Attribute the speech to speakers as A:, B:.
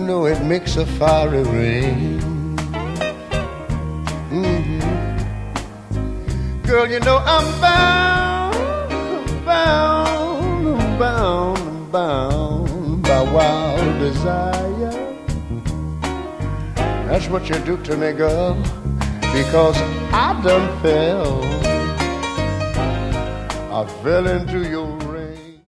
A: know it makes a fiery rain. Girl, you know I'm bound by wild desire. That's what you do to me, girl, because I fell into your